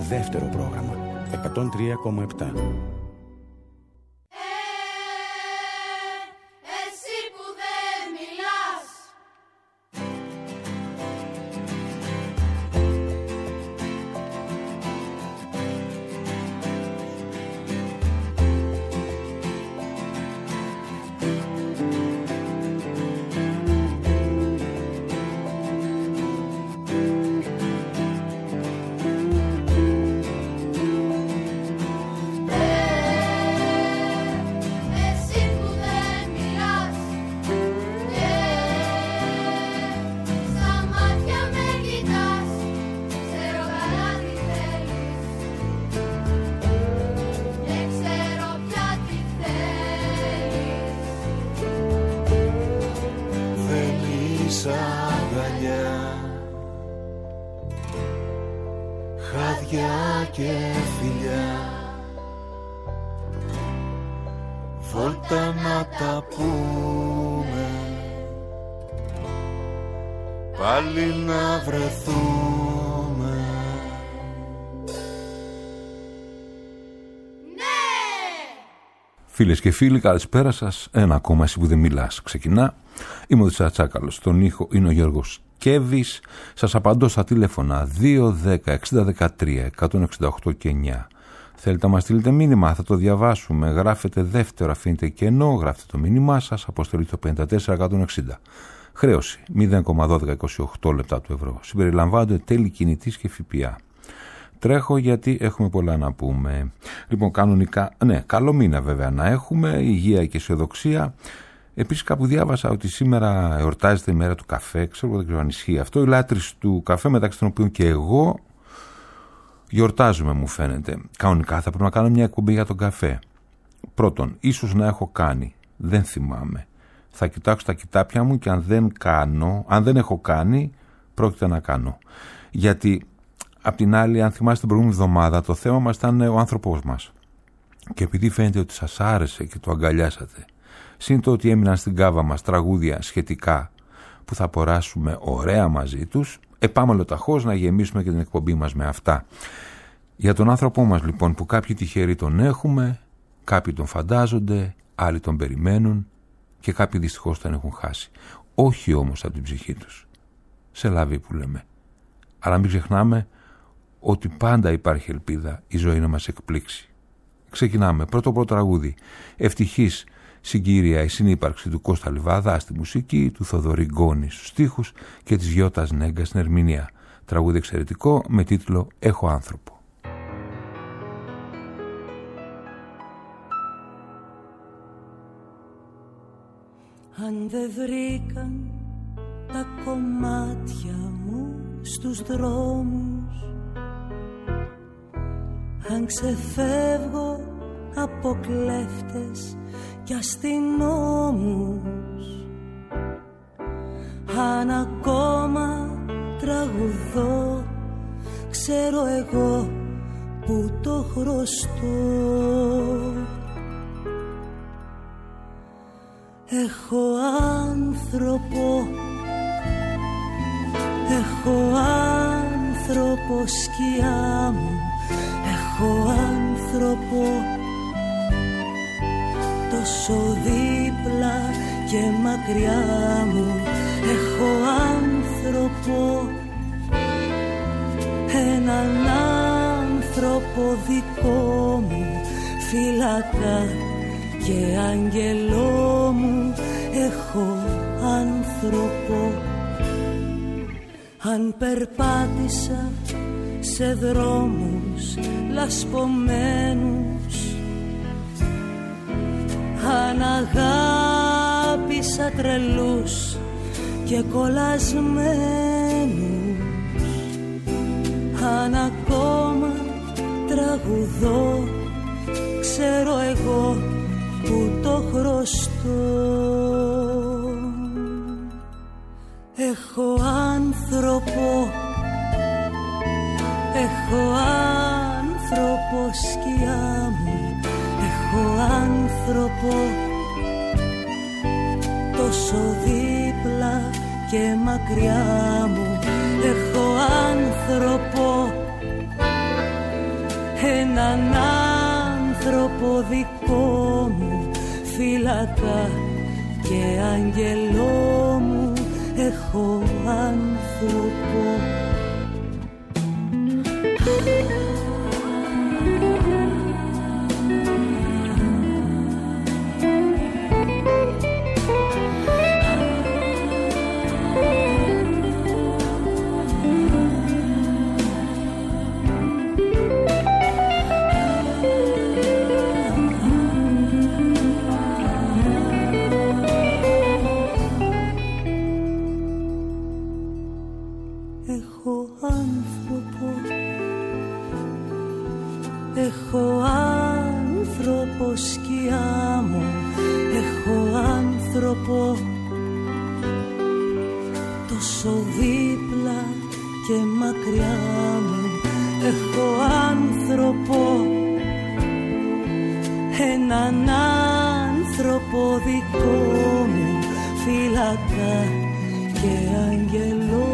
δεύτερο πρόγραμμα 103,7. Φίλες και φίλοι, καλησπέρα σας. Ένα ακόμα εσύ που δεν μιλάς ξεκινά. Είμαι ο Τσατσάκαλος. Στον ήχο είναι ο Γιώργος Κέβης. Σας απαντώ στα τηλέφωνα 210-6013, 168 και 9. Θέλετε να μας στείλετε μήνυμα, θα το διαβάσουμε. Γράφετε δεύτερο, αφήνετε κενό, γράφετε το μήνυμά σας, αποστολή το 54160. Χρέωση 0,1228 λεπτά του ευρώ. Συμπεριλαμβάνονται τέλη κινητής και ΦΠΑ. Τρέχω γιατί έχουμε πολλά να πούμε. Λοιπόν, κανονικά, ναι, καλό μήνα βέβαια να έχουμε, υγεία και αισιοδοξία. Επίσης κάπου διάβασα ότι σήμερα εορτάζεται η μέρα του καφέ, δεν ξέρω αν ισχύει αυτό. Οι λάτρεις του καφέ, μεταξύ των οποίων και εγώ, γιορτάζουμε μου φαίνεται. Κανονικά θα πρέπει να κάνω μια εκπομπή για τον καφέ. Πρώτον, ίσως να έχω κάνει, δεν θυμάμαι. Θα κοιτάξω τα κοιτάπια μου και αν δεν έχω κάνει, πρόκειται να κάνω. Γιατί απ' την άλλη, αν θυμάστε την προηγούμενη εβδομάδα, το θέμα μας ήταν ο άνθρωπός μας. Και επειδή φαίνεται ότι σας άρεσε και το αγκαλιάσατε, συν το ότι έμειναν στην κάβα μας τραγούδια σχετικά που θα αποράσουμε ωραία μαζί τους, πάμε ολοταχώς να γεμίσουμε και την εκπομπή μας με αυτά. Για τον άνθρωπό μας λοιπόν, που κάποιοι τυχεροί τον έχουμε, κάποιοι τον φαντάζονται, άλλοι τον περιμένουν και κάποιοι δυστυχώς τον έχουν χάσει. Όχι όμως από την ψυχή τους. Σε λαβή που λέμε. Αλλά μην ξεχνάμε ότι πάντα υπάρχει ελπίδα η ζωή να μας εκπλήξει. Ξεκινάμε. Πρώτο τραγούδι. Ευτυχής συγκύρια η συνύπαρξη του Κώστα Λιβάδα στη μουσική, του Θοδωρή Γκόνη στους στίχους και της Γιώτας Νέγκα στην ερμηνεία. Τραγούδι εξαιρετικό με τίτλο «Έχω άνθρωπο». Αν δεν βρήκαν τα κομμάτια μου στους δρόμους, αν ξεφεύγω από κλέφτες και αστυνόμους, αν ακόμα τραγουδώ, ξέρω εγώ που το χρωστώ. Έχω άνθρωπο, έχω άνθρωπο σκιά μου, έχω άνθρωπο τόσο δίπλα και μακριά μου, έχω άνθρωπο, έναν άνθρωπο δικό μου, φύλακα και άγγελό μου, έχω άνθρωπο. Αν περπάτησα σε δρόμους λασπωμένους, αν αγάπησα τρελούς και κολλασμένους, αν ακόμα τραγουδώ, ξέρω εγώ που το χρωστώ. Έχω άνθρωπο, έχω άνθρωπο σκιά μου, έχω άνθρωπο τόσο δίπλα και μακριά μου, έχω άνθρωπο, έναν άνθρωπο δικό μου, φύλακα και άγγελό μου, έχω άνθρωπο. Έχω άνθρωπο σκιά μου, έχω άνθρωπο τόσο δίπλα και μακριά μου, έχω άνθρωπο, έναν άνθρωπο δικό μου, φύλακα και αγγελό.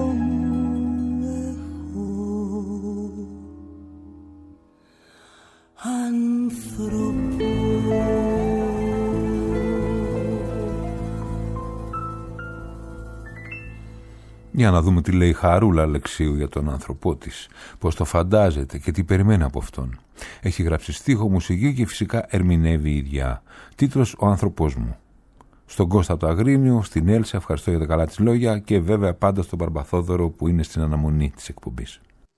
Για να δούμε τι λέει η Χαρούλα Αλεξίου για τον άνθρωπό της, πώς το φαντάζεται και τι περιμένει από αυτόν. Έχει γράψει στίχο, μουσική και φυσικά ερμηνεύει η ίδια. Τίτλος «Ο άνθρωπός μου». Στον Κώστα το Αγρίνιο, στην Έλσα, ευχαριστώ για τα καλά της λόγια και βέβαια πάντα στον Μπαρμπαθόδωρο που είναι στην αναμονή της εκπομπής.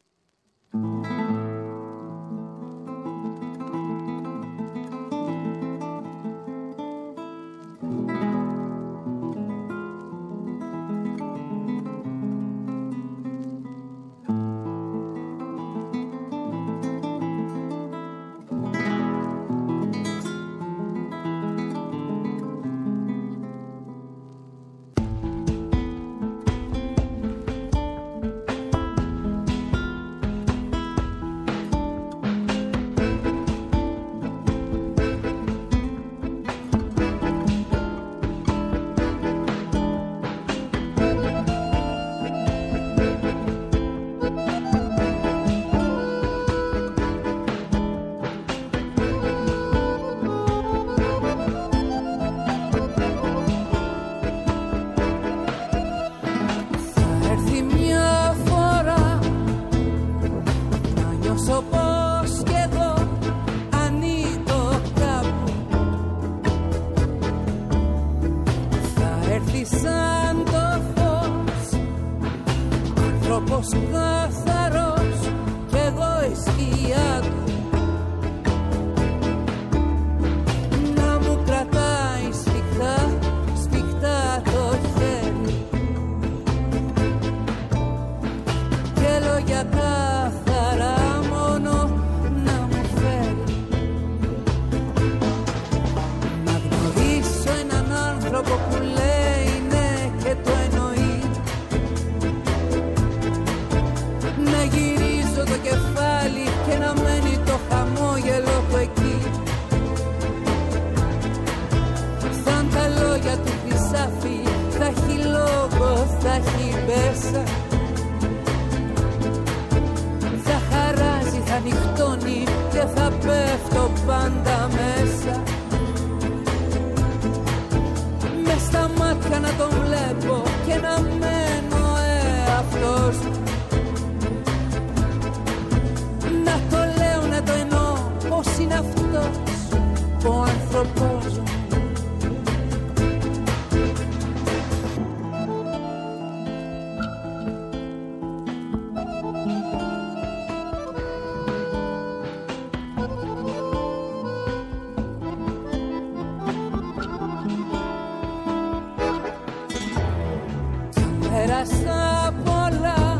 Πέρασα πολλά,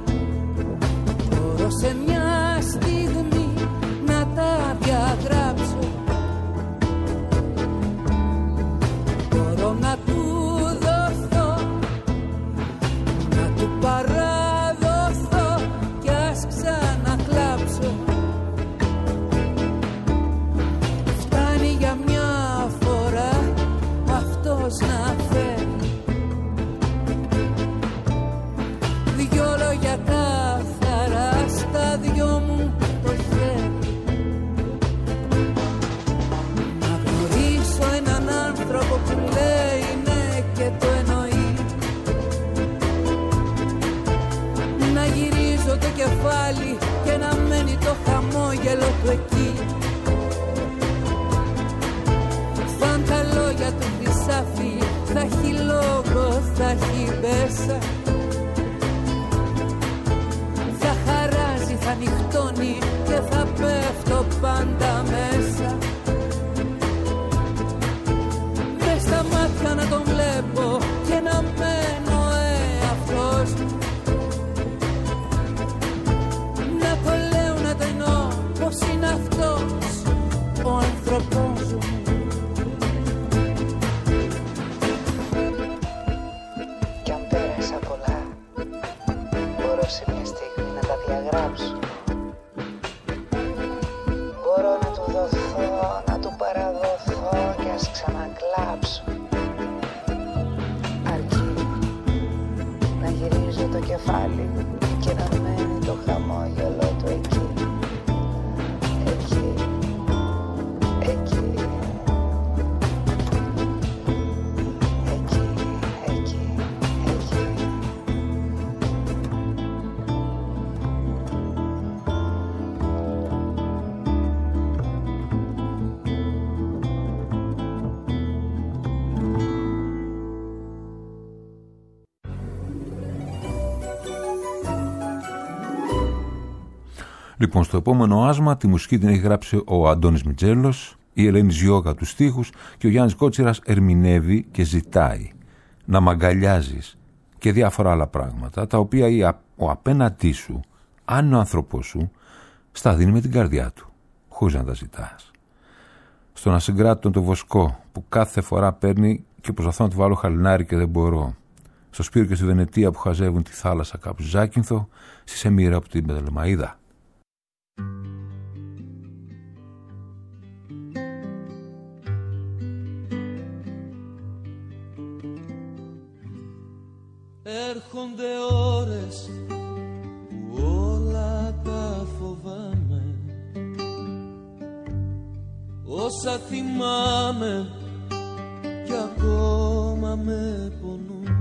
μπορώ σε μια στιγμή να τα διαγράψω. Μπορώ να του δοθώ, να του παραδοθώ κι ας ξανακλάψω. Φτάνει για μια φορά αυτός να φέρει. γυρίζω το κεφάλι και να μένει το χαμόγελο του εκεί. Σαν τα λόγια του χρυσάφι, θα έχει λόγο, θα έχει μπέσα. Θα χαράζει, θα νυχτώνει και θα πέφτω πάντα μέσα. Μες στα μάτια να τον βλέπω και να μένω εαυτός μου. Να το λέω, να το εννοώ, πως είναι αυτός ο άνθρωπος μου. Κι αν πέρασα πολλά, μπορώ σε μια στιγμή να τα διαγράψω. Μπορώ να του δοθώ, να του παραδοθώ κι ας ξανακλάψω. Αρκεί να γυρίζω το κεφάλι και να μένει το χαμόγελο του εκεί. Εκεί, εκεί, εκεί, εκεί, εκεί. Λοιπόν, στο επόμενο άσμα τη μουσική την έχει γράψει ο Αντώνης Μιτζέλος, η Ελένη Ζιώκα τους στίχους και ο Γιάννης Κότσιρας ερμηνεύει και ζητάει να μ' αγκαλιάζεις και διάφορα άλλα πράγματα, τα οποία ο απέναντί σου, αν είναι ο άνθρωπός σου, στα δίνει με την καρδιά του, χωρίς να τα ζητάς. Στον ασυγκράτητον το Βοσκό, που κάθε φορά παίρνει και προσπαθώ να του βάλω χαλινάρι και δεν μπορώ. Στο Σπύρο και στη Βενετία που χαζεύουν τη θάλασσα κάπου Ζάκυνθο, στη Σεμίρα από την Πετρελαίδα. Έρχονται ώρες που όλα τα φοβάμαι. Όσα θυμάμαι κι ακόμα με πονούν.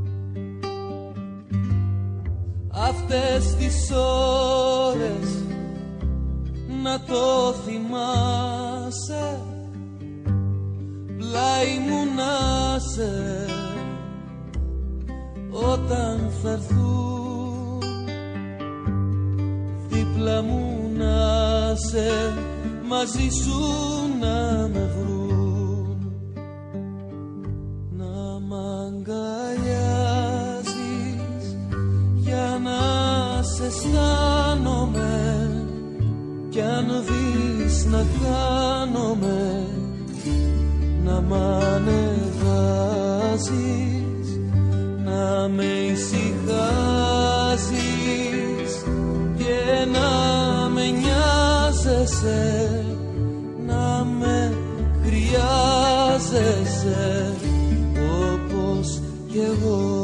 Αυτές τις ώρες να το θυμάσαι, πλάι μου να σε, όταν θα έρθουν δίπλα μου να σε, μαζί σου να με βρουν. Να μ' αγκαλιάζεις για να σε αισθάνομαι, κι αν δεις να χάνομαι, να μ' ανεβάζεις, να με ησυχάζεις και να με νοιάζεσαι, να με χρειάζεσαι όπως κι εγώ.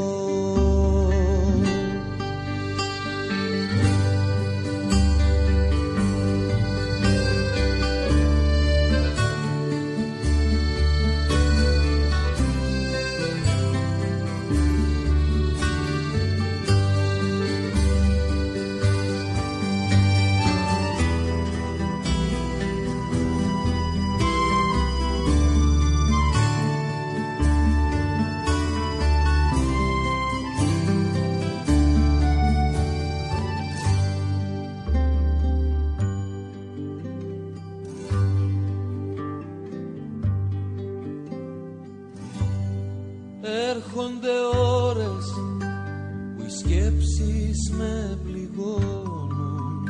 Έρχονται ώρες που οι σκέψεις με πληγώνουν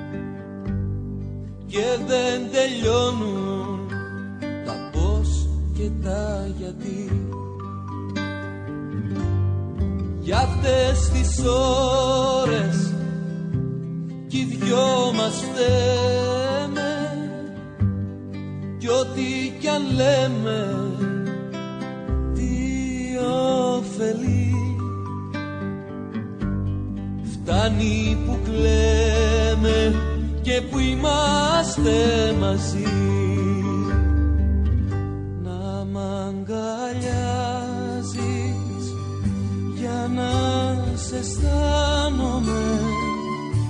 και δεν τελειώνουν τα πώς και τα γιατί. Για αυτές τις ώρες κι οι δυο μας φταίμε, κι ό,τι κι αν λέμε ωφελεί. Φτάνει που κλαίμε και που είμαστε μαζί, να μ' αγκαλιάζεις για να σε αισθάνομαι,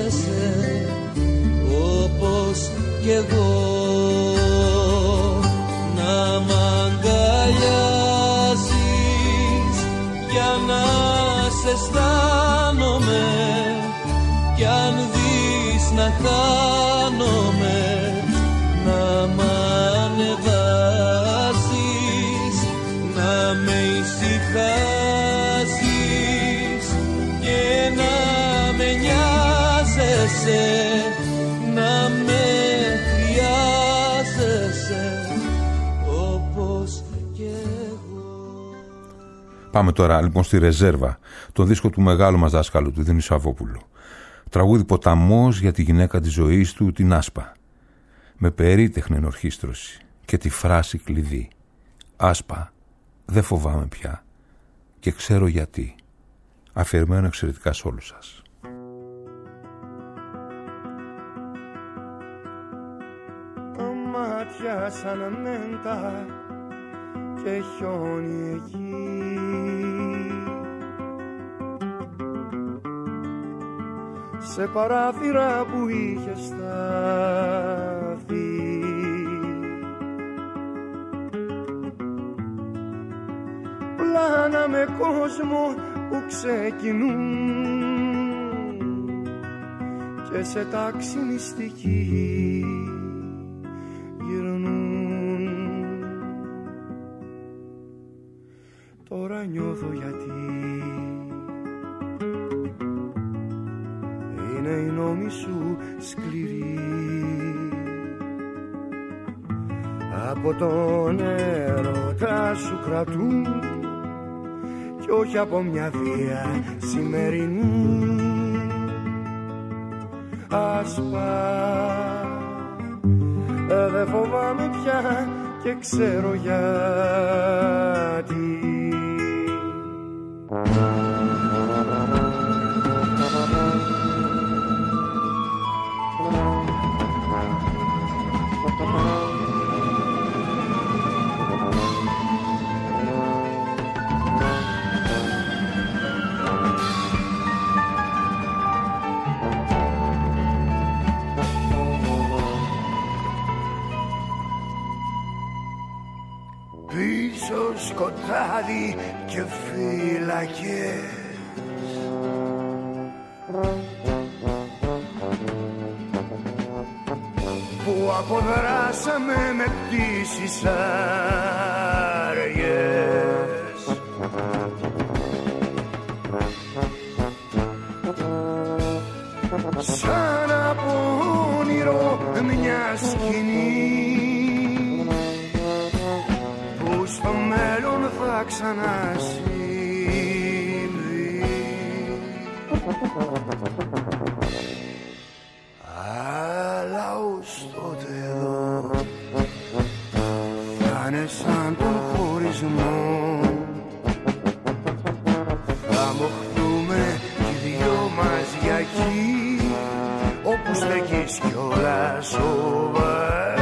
σκέφτεσαι όπως κι εγώ, να μ' αγκαλιάζεις για να σε αισθάνομαι, κι αν δεις να χάνομαι, να μ' ανεβάσεις, να με ησυχάσεις και να με νοιάζεσαι, να με χρειάζεσαι όπως κι εγώ. Πάμε τώρα λοιπόν στη Ρεζέρβα, τον δίσκο του μεγάλου μας δάσκαλου, του Δήμου Σαββόπουλου. Τραγούδι «Ποταμός» για τη γυναίκα της ζωής του, την Άσπα. Με περίτεχνη ενορχήστρωση και τη φράση κλειδί. Άσπα, δεν φοβάμαι πια και ξέρω γιατί. Αφιερωμένο εξαιρετικά σε όλους σας. Τα μάτια σαν μέντα και χιόνι εκεί, σε παράθυρα που είχε σταθεί, πλάνα με κόσμο που ξεκινούν και σε τάξη μυστική γυρνούν. Τώρα νιώθω γιατί είναι οι νόμοι σου σκληροί, από τον έρωτα σου κρατούν κι όχι από μια βία σημερινή. Άσπα, δεν φοβάμαι πια και ξέρω γιατί. Σκοτάδι και φύλακες που αποδράσαμε με πτήσεις άργες, σαν από όνειρο μια σκηνή στο μέλλον θα ξανασυμβεί. Αλλά ως τότε εδώ θα είναι σαν τον χωρισμό, θα μοχτούμε κι δυο μας για εκεί όπου στέκεις κιόλα σοβαρή.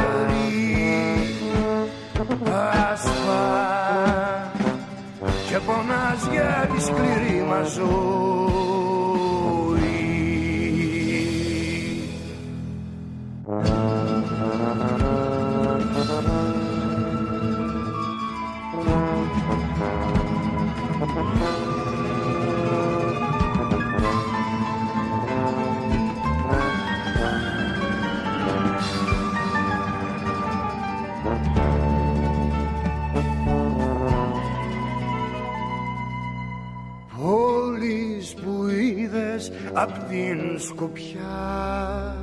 Άσπα και πονάς για τη σκληρή μας ζωή. Απ' την σκοπιά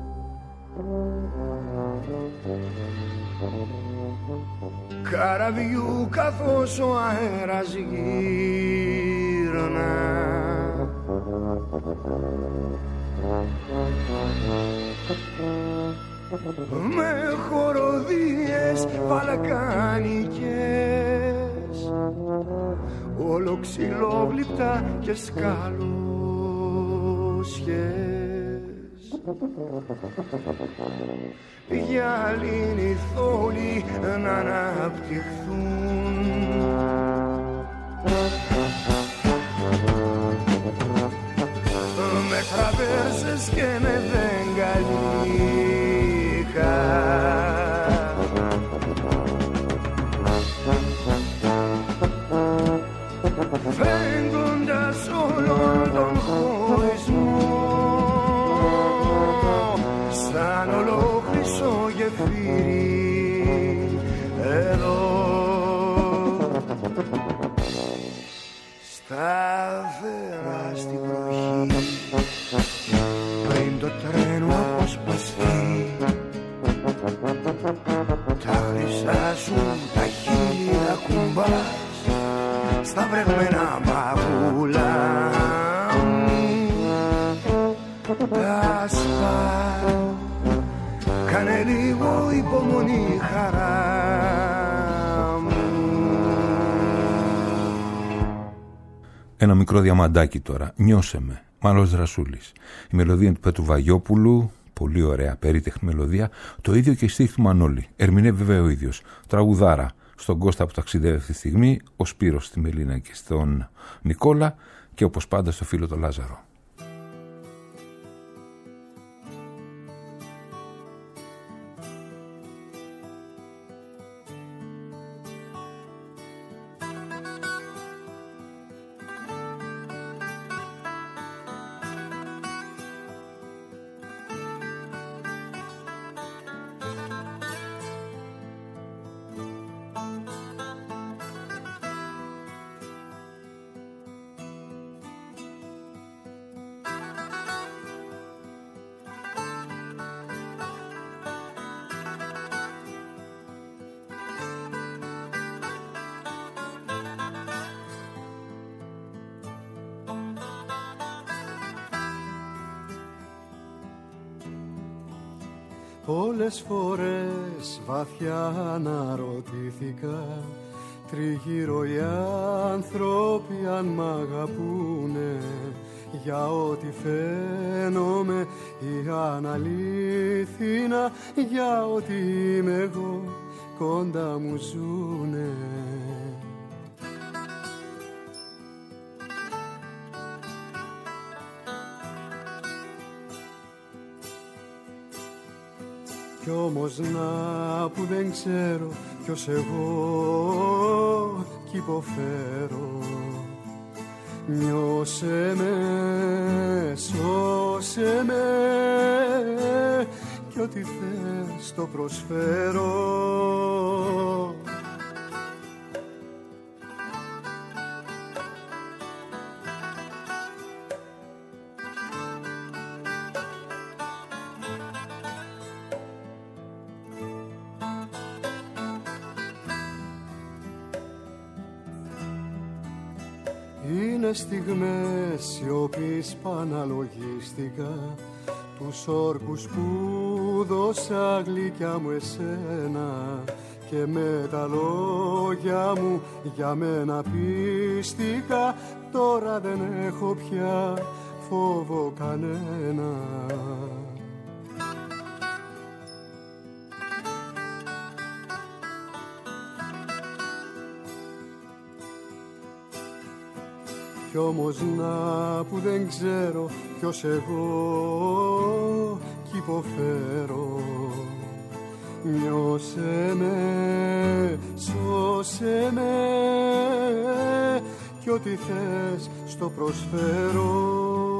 καραβιού καθώς ο αέρας γύρνα, με χοροδίες βαλκανικές, όλο ξυλόβλητα και σκάλο. Γυαλίνοι θόλοι να αναπτυχθούν, με τραπέζες και μπας στα βρεγμένα μαγούλα. Ας πάω, κάνε λίγο υπομονή χαρά μου. Ένα μικρό διαμαντάκι τώρα, νιώσε με, Μάλλος Δρασούλης. Η μελωδία του Πέτρου Βαγιόπουλου, πολύ ωραία, περίτεχνη μελωδία. Το ίδιο και η στίχη του Μανώλη. Ερμηνεύει βέβαια ο ίδιος. Τραγουδάρα στον Κώστα που ταξιδεύει αυτή τη στιγμή, ο Σπύρος στη Μελίνα και στον Νικόλα και όπως πάντα στο φίλο τον Λάζαρο. Πολλές φορές βαθιά αναρωτήθηκα τριγύρω οι άνθρωποι αν μ' αγαπούνε, για ό,τι φαίνομαι ή αν αλήθινα, για ό,τι είμαι εγώ κοντά μου ζουνε. Κι όμως να που δεν ξέρω ποιος εγώ κι υποφέρω. Νιώσε με, σώσε με κι ό,τι θες το προσφέρω. Είναι στιγμές σιωπής παναλογίστηκα τους όρκους που δώσα γλυκιά μου εσένα, και με τα λόγια μου για μένα πίστηκα. Τώρα δεν έχω πια φόβο κανένα. Κι όμως να που δεν ξέρω ποιος εγώ κι υποφέρω. Νιώσε με, σώσε με κι ό,τι θες στο προσφέρω.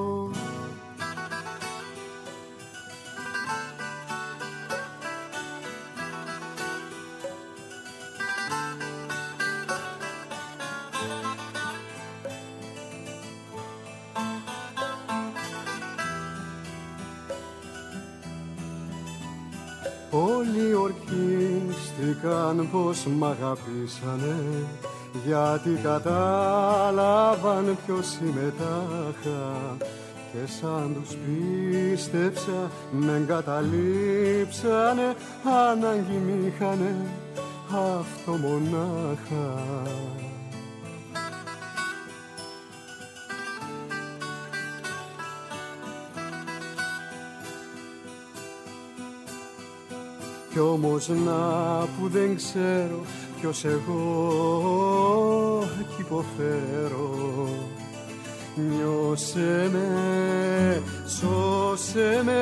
Όλοι ορκίστηκαν πως μ' αγαπήσανε, γιατί κατάλαβαν ποιος συμμετάχα, και σαν τους πίστεψα με εγκαταλείψανε. Ανάγκη μ' είχανε αυτό μονάχα. Κι όμως να που δεν ξέρω ποιος εγώ κι υποφέρω. Νιώσε με, σώσε με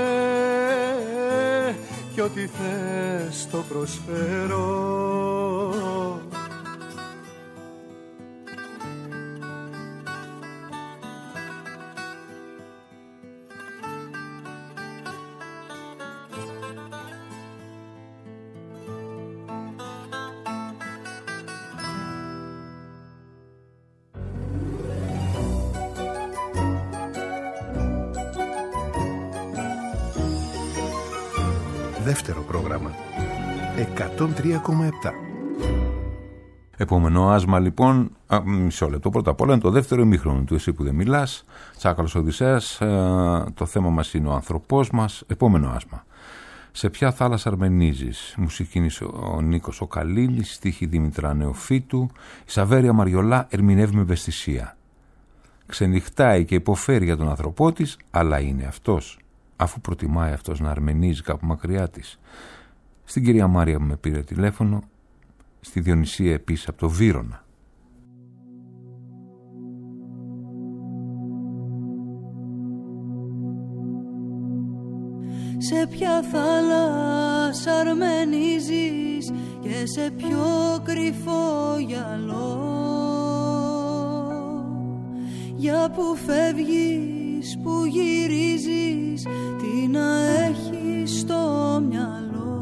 κι ό,τι θες το προσφέρω. Δεύτερο πρόγραμμα 103,7. Επόμενο άσμα λοιπόν, μισό λεπτό, πρώτα απ' όλα είναι το δεύτερο ημίχρονο του «Εσύ που δεν μιλάς», Τσάκαλος Οδυσσέας, το θέμα μας είναι ο ανθρωπός μας. Επόμενο άσμα. Σε ποια θάλασσα αρμενίζεις, μουσική ο Νίκος ο Καλίνης, στίχη Δήμητρα Νεοφύτου, η Σαβέρια Μαριολά ερμηνεύει με ευαισθησία. Ξενυχτάει και υποφέρει για τον άνθρωπό της, αλλά είναι αυτός, αφού προτιμάει αυτός να αρμενίζει κάπου μακριά της. Στην κυρία Μάρια που με πήρε τηλέφωνο, στη Διονυσία επίσης από το Βύρωνα. Σε ποια θάλασσα αρμενίζεις και σε ποιο κρυφό γυαλό, για που φεύγεις, που γυρίζεις, τι να έχεις στο μυαλό.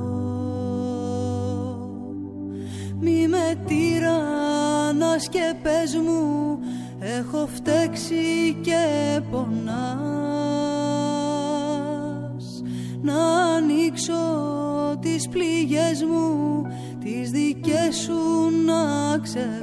Μη με τυραννάς και πες μου, έχω φταίξει και πονάς. Να ανοίξω τις πληγές μου, τις δικές σου να ξεχνάς.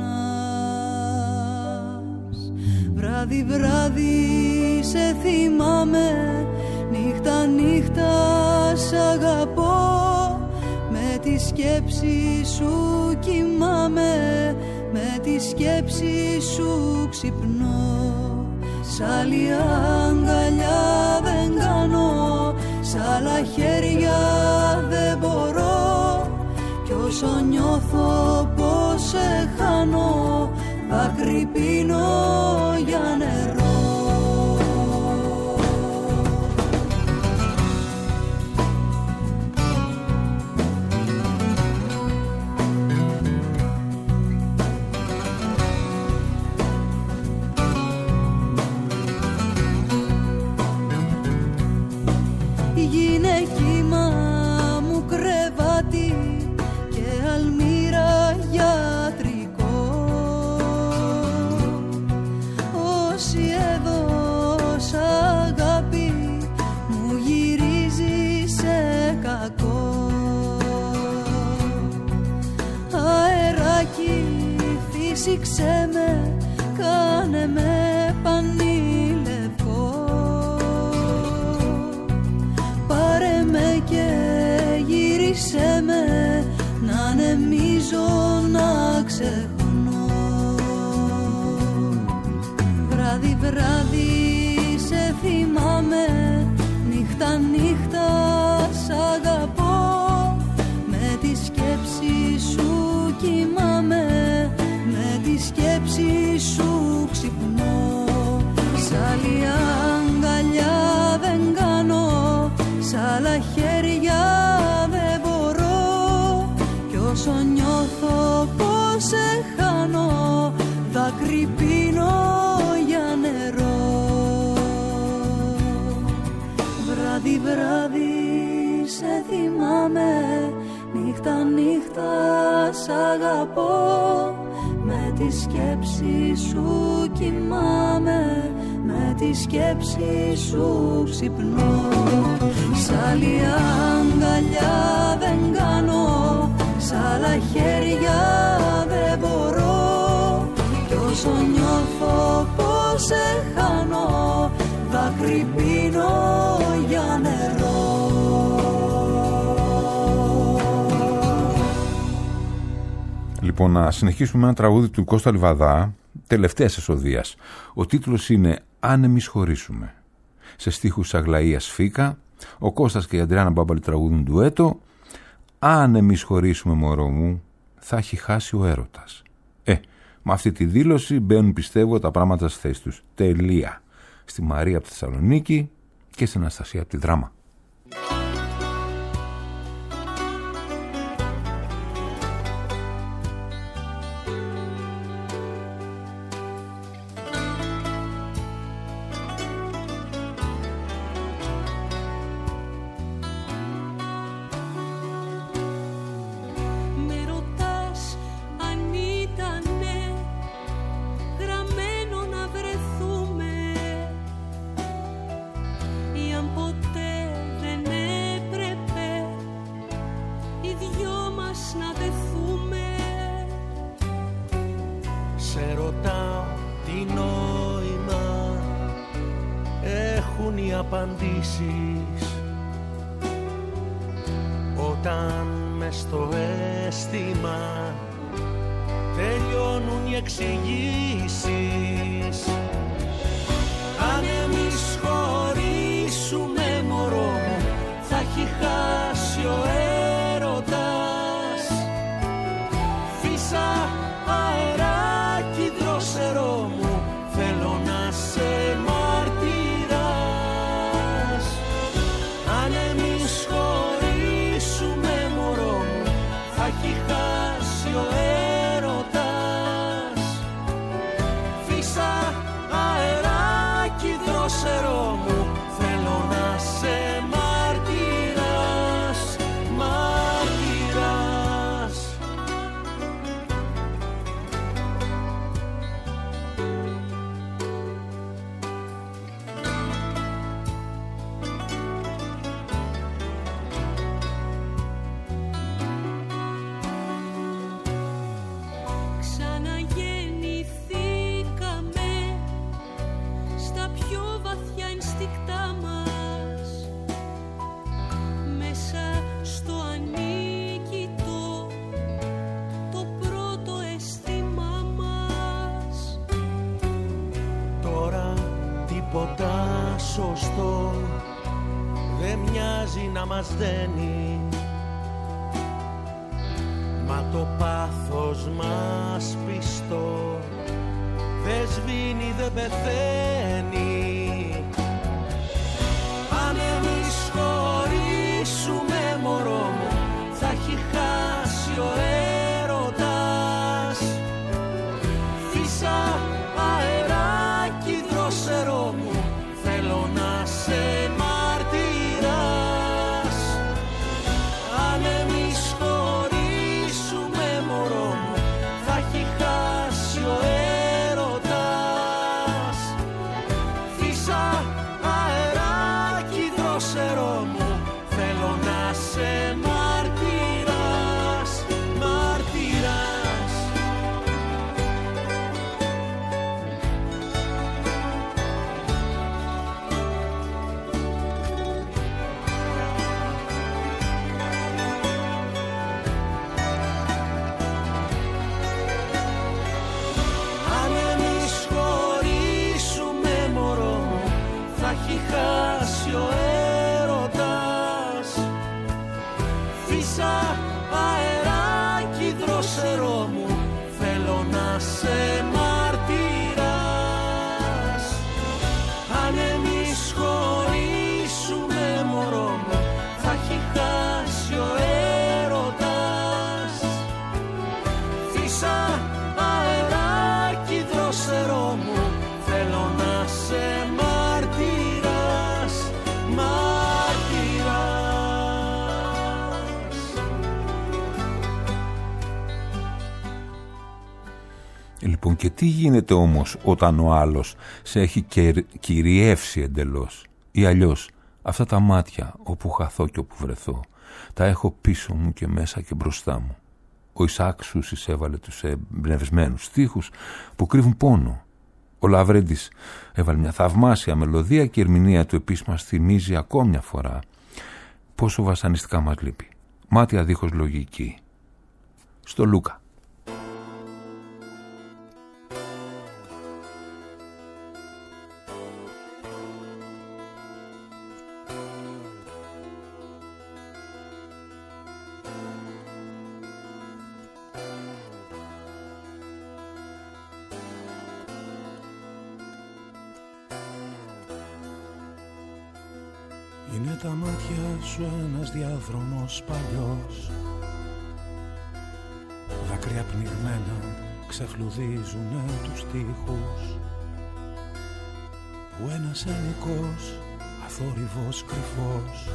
Βράδυ βράδυ σε θυμάμαι, νύχτα νύχτα σ' αγαπώ. Με τη σκέψη σου κοιμάμαι, με τη σκέψη σου ξυπνώ. Σ' άλλη αγκαλιά δεν κάνω, σ' άλλα χέρια δεν μπορώ. Κι όσο νιώθω πως σε χάνω, δάκρυ πίνω για νερό. Γυναίκιμα μου κρεβάτι και αλμύρα γιατρικό. Όσοι έδωσα αγάπη μου γυρίζει σε κακό. Αεράκι φύσηξε με, κάνε με πανί λευκό. Πάρε με και γύρισε με, να ανεμίζω να ξεχνώ. Βράδυ βράδυ σε θυμάμαι, νύχτα νύχτα σ' αγαπώ. Με τη σκέψη σου κοιμάμαι, με τη σκέψη σου ξυπνώ. Σ' άλλη αγκαλιά δεν κάνω, σ' άλλα χέρια δεν μπορώ. Κι όσο νιώθω πως σε χάνω, δάκρυ πίνω για νερό. Βράδυ βράδυ σε θυμάμαι, νύχτα νύχτα σ' αγαπώ. Με τη σκέψη σου κοιμάμαι, με τη σκέψη σου ξυπνώ. Σ' άλλη αγκαλιά δεν κάνω, σ' άλλα χέρια δεν μπορώ. Κι όσο νιώθω πως σε χάνω, δάκρυ πίνω για νερό. Λοιπόν, να συνεχίσουμε ένα τραγούδι του Κώστα Λιβαδά, τελευταίας εσοδείας. Ο τίτλος είναι «Αν εμείς χωρίσουμε». Σε στίχους Αγλαΐας Φίκα, ο Κώστας και η Αντριάννα Μπάμπαλη τραγούδουν ντουέτο. «Αν εμείς χωρίσουμε, μωρό μου, θα έχει χάσει ο έρωτας». Με αυτή τη δήλωση μπαίνουν, πιστεύω, τα πράγματα στη θέση τους. Τελεία. Στη Μαρία από τη Θεσσαλονίκη και στην Αναστασία από τη Δράμα. Ποτέ Σε ρωτάω τι νόημα έχουν οι απαντήσεις όταν μες στο αίσθημα τελειώνουν οι εξηγήσεις. Αν εμείς χωρίσουμε μωρό μου θα έχει χάσει ο έρωτας. Φύσα αεράκι δρόσερό μου, θέλω να σε μαρτυράς. Αν εμείς χωρίσουμε μωρό μου θα έχει χάσει ο έρωτας. Φύσα αεράκι δρόσερό μου, θέλω να σε μαρτυράς, μαρτυράς. Ξαναγεννηθήκαμε στα πιο βαθιά ενστικτά μας, μέσα στο ανίκητο το πρώτο αίσθημά μας. Τώρα τίποτα σωστό δεν μοιάζει να μας δένει, μα το πάθος μας πιστό δεν σβήνει, δεν πεθαίνει. Αν εμείς χωρίσουμε μωρό μου θα έχει χάσει ο έρωτας. Φύσα αεράκι δρόσερό μου, θέλω να σε μαρτυράς. Αν εμείς χωρίσουμε μωρό μου θα έχει χάσει ο έρωτας. Φύσα αεράκι δρόσερό μου, θέλω να σε μαρτυράς, μαρτυράς. Αν εμείς χωρίσουμε μωρό μου θα έχει χάσει ο έρωτας. Φύσα αεράκι δρόσερό μου, θέλω να σε μαρτυράς. Αν εμείς χωρίσουμε μωρό μου θα έχει χάσει ο έρωτας. Φύσα αεράκι δρόσερό μου, θέλω να σε μαρτυράς, μαρτυράς. Λοιπόν, και τι γίνεται όμως όταν ο άλλος σε έχει κυριεύσει εντελώς? Ή αλλιώς, αυτά τα μάτια όπου χαθώ και όπου βρεθώ, τα έχω πίσω μου και μέσα και μπροστά μου. Ο Ισαάκ Σούσης έβαλε τους εμπνευσμένους στίχους που κρύβουν πόνο. Ο Λαβρέντης έβαλε μια θαυμάσια μελωδία και η ερμηνεία του επίσης μας θυμίζει ακόμη μια φορά πόσο βασανιστικά μας λείπει. Μάτια δίχως λογική. Στο Λούκα. Είναι τα μάτια σου ένας διάδρομος παλιός, δάκρυα πνιγμένα ξεφλουδίζουνε τους τοίχους, που ένας ενικός αθόρυβος κρυφός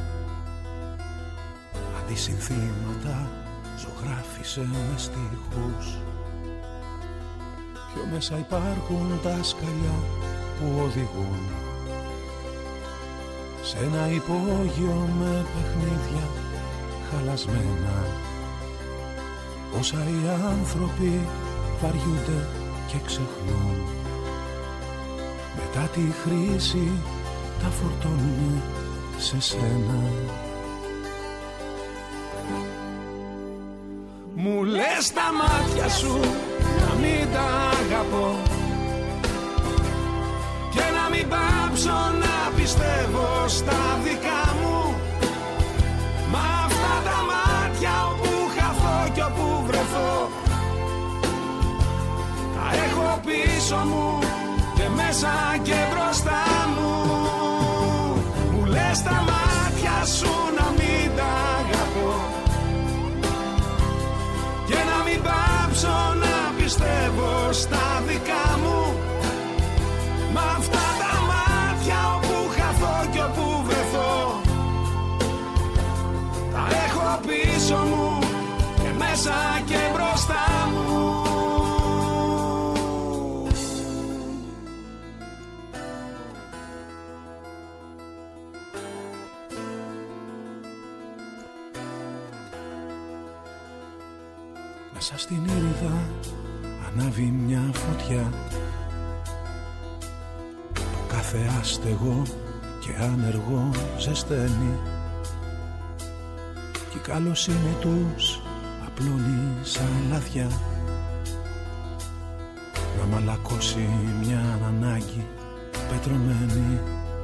αντισυνθήματα ζωγράφισε με στίχους. Πιο μέσα υπάρχουν τα σκαλιά που οδηγούν σε ένα υπόγειο με παιχνίδια χαλασμένα. Όσα οι άνθρωποι βαριούνται και ξεχνούν. Μετά τη χρήση τα φορτώνουμε σε σένα. Μου λες τα μάτια σου να μην τα αγαπώ και να μην πάψω να πιστεύω στα δικά μου. Μα αυτά τα μάτια όπου χαθώ κι όπου βρεθώ τα έχω πίσω μου και μέσα και μπροστά μου. Μου λες τα μάτια σου να μην τα αγαπώ και να μην πάψω να πιστεύω στα δικά μου. Μα αυτά τα μάτια όπου χαθώ κι όπου βρεθώ τα έχω πίσω μου και μέσα και μπροστά μου. Μέσα στην ήριδα ανάβει μια φωτιά που κάθε άστεγο και άνεργο ζεσταίνει κι η καλοσύνη τους απλώνει σαν λαδιά να μαλακώσει μια ανάγκη πετρωμένη.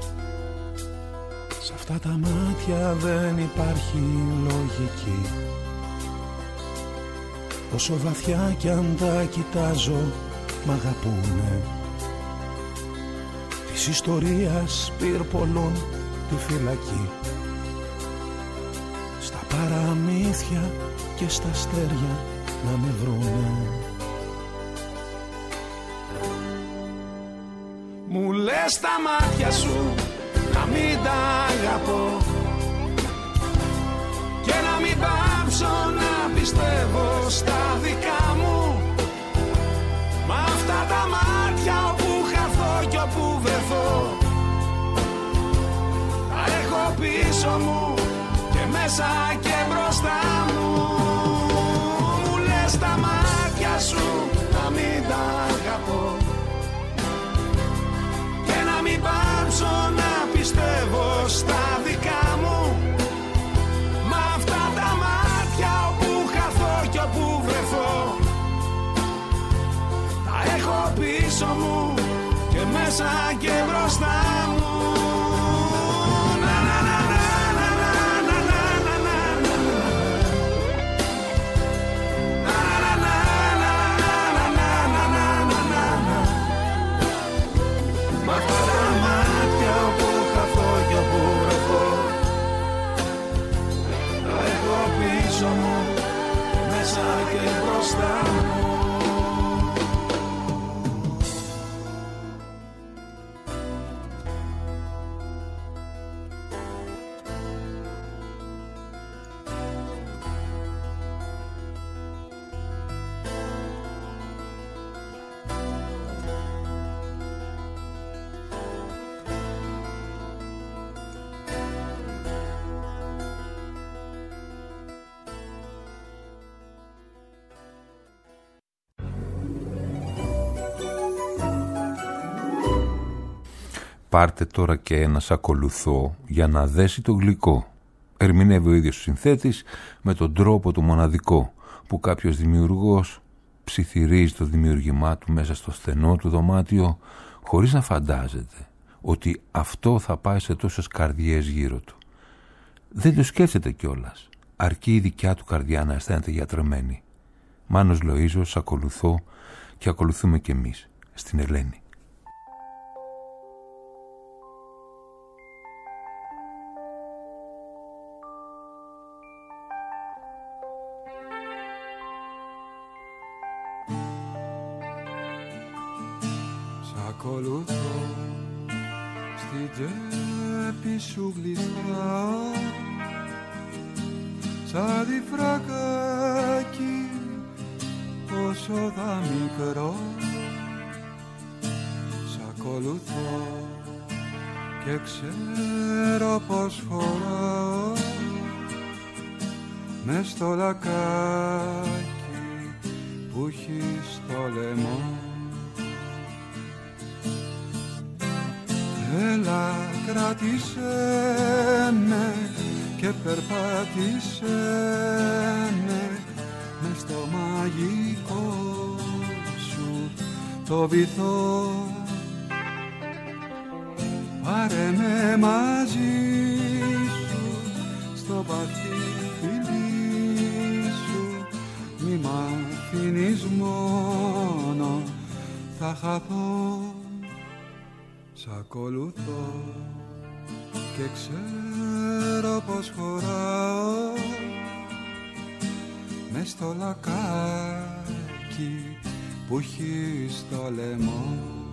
Σ' αυτά τα μάτια δεν υπάρχει λογική. Όσο βαθιά κι αν τα κοιτάζω μ' αγαπούνε. Της ιστορίας πυρπολούν τη φυλακή. Στα παραμύθια και στα αστέρια να με βρούνε. Μου λες τα μάτια σου να μην τα αγαπώ και να μην πάψω να πιστεύω στα δικά μου. Μα αυτά τα μάτια όπου χαθώ κι όπου βρεθώ τα έχω πίσω μου και μέσα και μπροστά μου. Μου λες τα μάτια σου να μην τα αγαπώ και να μην πάψω να πιστεύω στα δικά μου. Μα αυτά τα μάτια όπου χαθώ κι όπου βρεθώ τα έχω πίσω μου και μέσα και μπροστά μου. Μα αυτά τα μάτια όπου χαθώ κι όπου βρεθώ τα έχω πίσω μου και μέσα και μπροστά μου. Πάρτε τώρα και ένας ακολουθώ για να δέσει το γλυκό. Ερμηνεύει ο ίδιος ο συνθέτης με τον τρόπο το μοναδικό που κάποιος δημιουργός ψιθυρίζει το δημιουργημά του μέσα στο στενό του δωμάτιο χωρίς να φαντάζεται ότι αυτό θα πάει σε τόσες καρδιές γύρω του. Δεν το σκέφτεται κιόλας, αρκεί η δικιά του καρδιά να αισθάνεται γιατρεμένη. Μάνος Λοΐζος, ακολουθώ και ακολουθούμε κι εμείς στην Ελένη. Ακολουθώ στην τσέπη σου γλιστρά σαν τη φρακάκι όσο θα μικρό. Σ' ακολουθώ και ξέρω πως χωράω μες στο λακάκι που έχει στο λαιμό. κράτησέ με και περπάτησέ με μες στο μαγικό σου το βυθό. Πάρε με μαζί σου στο βαθύ φιλί σου, μη μ' αφήνεις μόνο, θα χαθώ. Σ' ακολουθώ και ξέρω πως χωράω μες στο λακάκι που έχει στο λαιμό.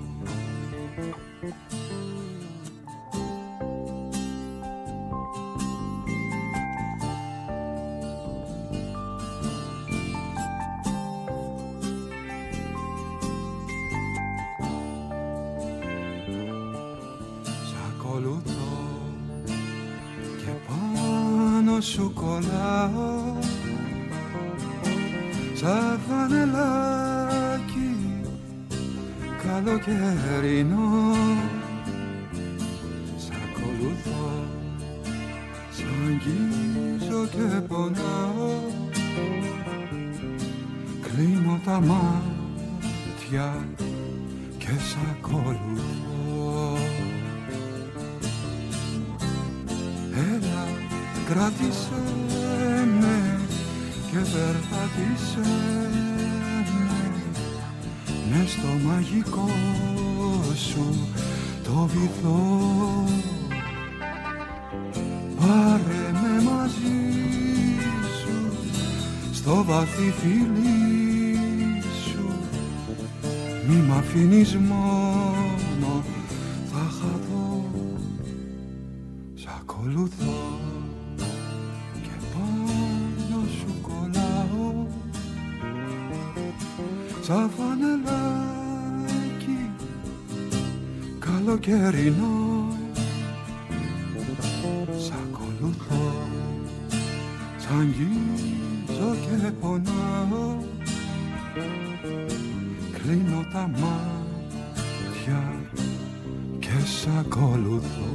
Σου κολλάω σαν φανελάκι καλοκαιρινό. Σ' ακολουθώ, σ' αγγίζω και πονάω, κλείνω τα μάτια και σ' ακολουθώ. Έλα, κράτησέ με και περπάτησέ με μες στο μαγικό σου το βυθό. Πάρε με μαζί σου στο βαθύ φιλί σου, μη μ' αφήνεις μόνο, θα χαθώ. Σ' ακολουθώ σαν φανελάκι καλοκαιρινό. Σ' ακολουθώ, σ' αγγίζω και πονάω, κλείνω τα μάτια και σ' ακολουθώ.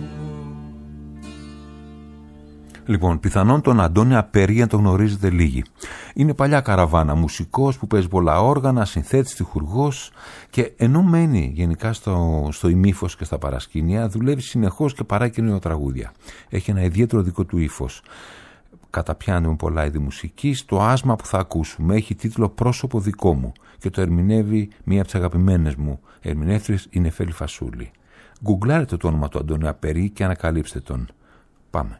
Λοιπόν, πιθανόν τον Αντώνη Απερή να τον γνωρίζετε λίγοι. Είναι παλιά καραβάνα, μουσικός που παίζει πολλά όργανα, συνθέτης, τυχουργός, και ενώ μένει γενικά στο ημίφος και στα παρασκήνια, δουλεύει συνεχώς και παράγει καινούργια τραγούδια. Έχει ένα ιδιαίτερο δικό του ύφος. Καταπιάνει με πολλά είδη μουσικής. Το άσμα που θα ακούσουμε έχει τίτλο «Πρόσωπο δικό μου» και το ερμηνεύει μία από τις αγαπημένες μου ερμηνεύτριες, η Νεφέλη Φασούλη. Γκουγκλάρετε το όνομα του Αντώνη Απερή και ανακαλύψτε τον. Πάμε.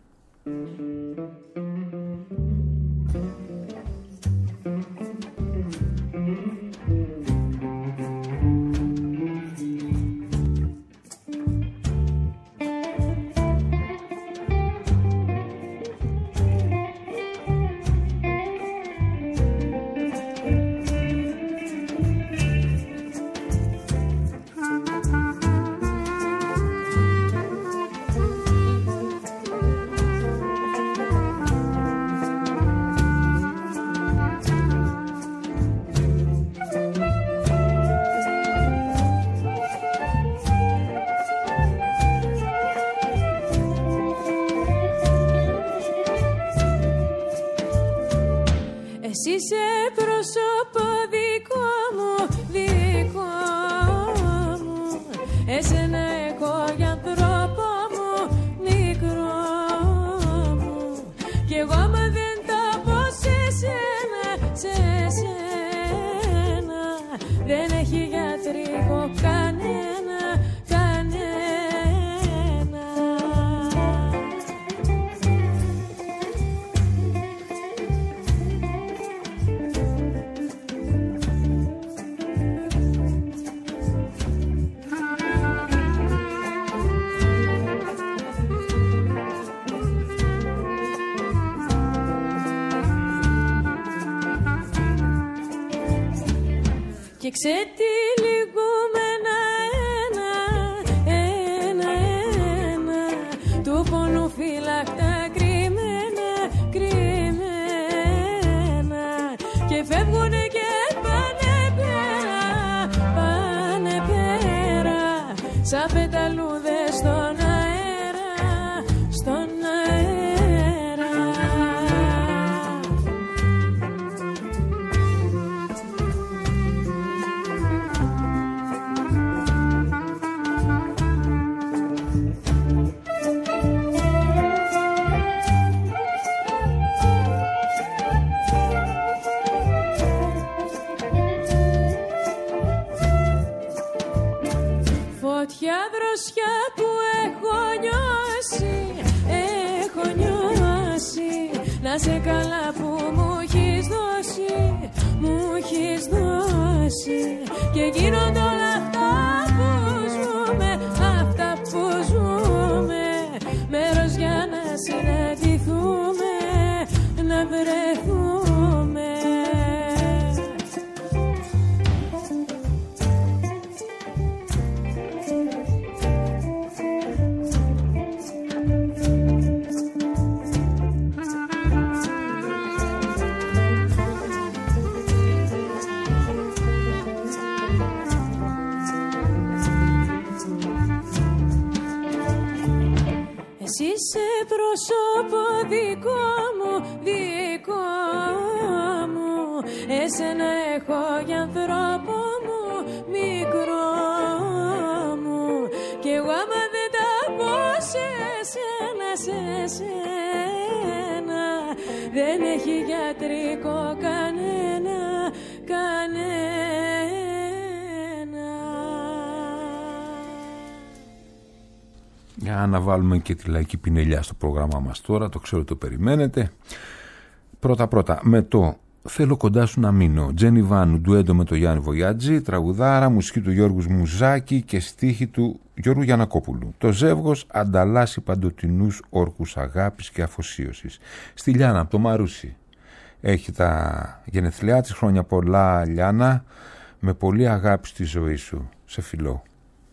Εσύ είσαι πρόσωπο δικό μου, δικό μου. Εσένα έχω για ανθρώπο μου, μικρό μου. Κι εγώ άμα δεν τα πω σε σένα, σε σένα, δεν έχει γιατρικό κανένα, κανένα. Και ξετυλιγούμενα ένα, του πονού φύλακτα κρυμμένα, κρυμμένα, και φεύγουνε και πάνε πέρα, σαν πεταλούδες στον αέρα, Δροσιά, δροσιά που έχω νιώσει, να σε καλά που μου έχεις δώσει, και γίνονται όλα αυτά που ζούμε, μέρος για να συναντηθούμε, να βρεθούμε. Εσύ είσαι πρόσωπο δικό μου, εσένα έχω για ανθρώπο μου, μικρό μου, κι εγώ άμα δεν τα πω σε σένα, δεν έχει γιατρικό κανένα. Για να βάλουμε και τη λαϊκή πινελιά στο πρόγραμμά μας τώρα, το ξέρω το περιμένετε. Πρώτα με το «Θέλω κοντά σου να μείνω». Τζένι Βάνου, ντουέντο με το Γιάννη Βογιάτζη, τραγουδάρα, μουσική του Γιώργου Μουζάκη και στίχη του Γιώργου Γιαννακόπουλου. Το ζεύγος ανταλλάσσει παντοτινούς όρκους αγάπης και αφοσίωσης. Στη Λιάνα από το Μαρούσι. Έχει τα γενεθλιά της, χρόνια πολλά Λιάνα, με πολύ αγάπη στη ζωή σου. Σε φιλώ.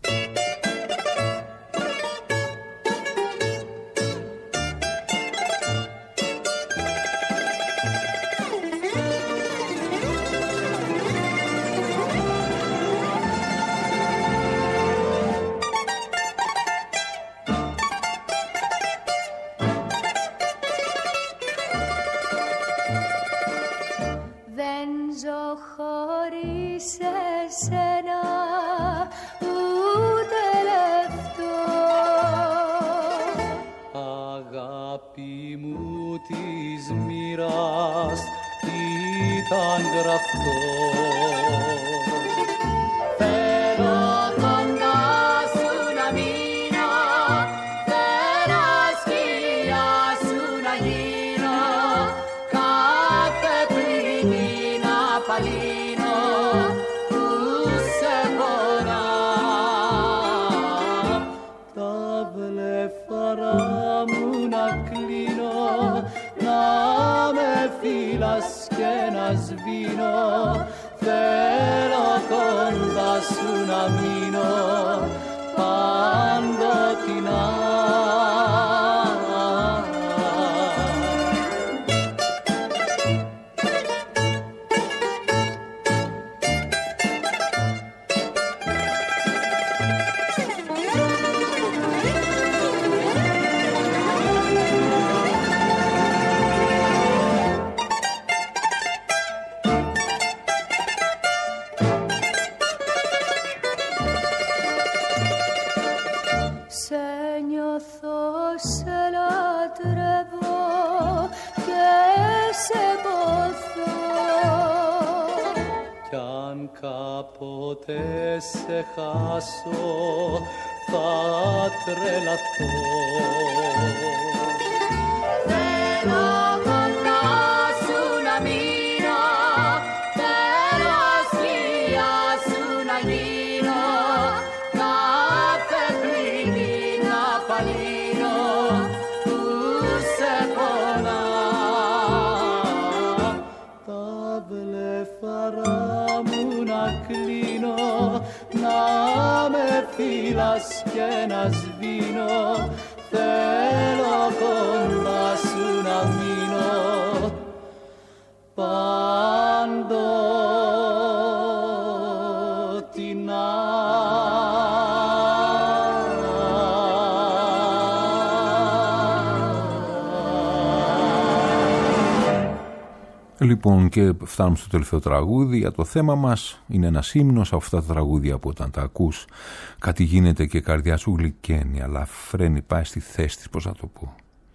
Λοιπόν, και φτάνουμε στο τελευταίο τραγούδι για το θέμα μας. Είναι ένας ύμνος από αυτά τα τραγούδια που όταν τα ακούς κάτι γίνεται και η καρδιά σου γλυκαίνει, αλλά φρένει, πάει στη θέση της, πώς να το πω.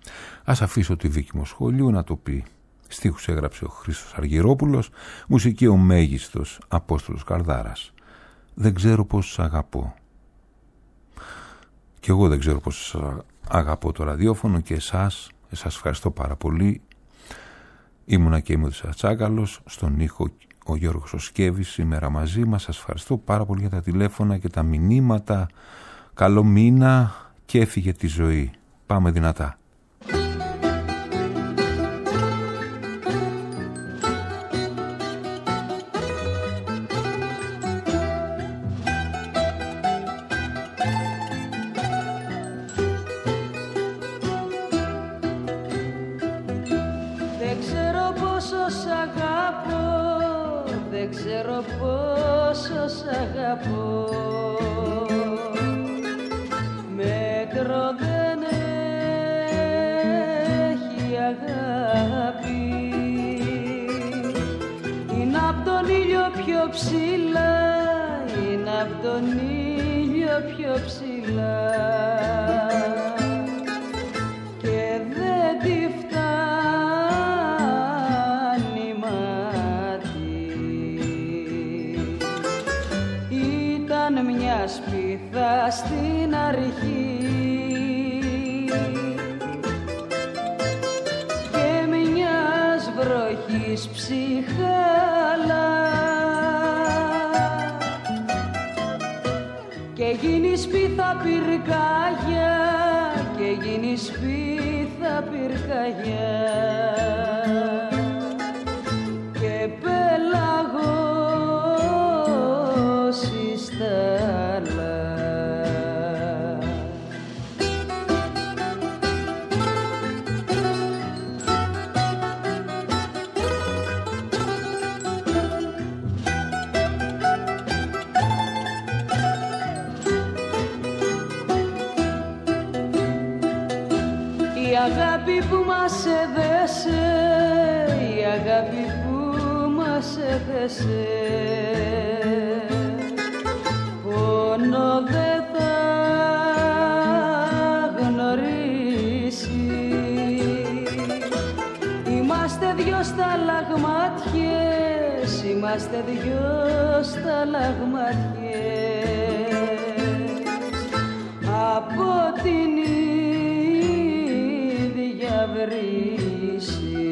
Ας αφήσω τη δίκη μου σχολείου να το πει. Στίχους έγραψε ο Χρήστος Αργυρόπουλος, μουσική ο μέγιστος Απόστολος Καρδάρας. Δεν ξέρω πώς σ' αγαπώ. Και εγώ δεν ξέρω πώς αγαπώ το ραδιόφωνο και εσάς ευχαριστώ πάρα πολύ. Ήμουνα και είμαι ο Τσάκαλος, στον ήχο ο Γιώργος ο Σκέβης, σήμερα μαζί μας. Σας ευχαριστώ πάρα πολύ για τα τηλέφωνα και τα μηνύματα. Καλό μήνα και έφυγε τη ζωή. Πάμε δυνατά. Είμαστε δυο σταλαγματιές από την ίδια βρύση.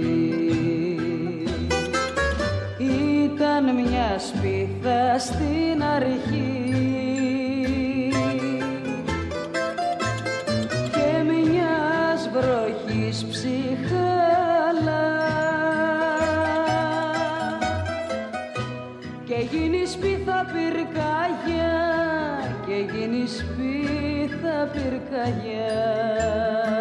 Ήταν μια σπίθα στην αρχή και μιας βροχής ψυχάλα και γίνει σπίθα πυρκαγιά και γίνει σπίθα πυρκαγιά.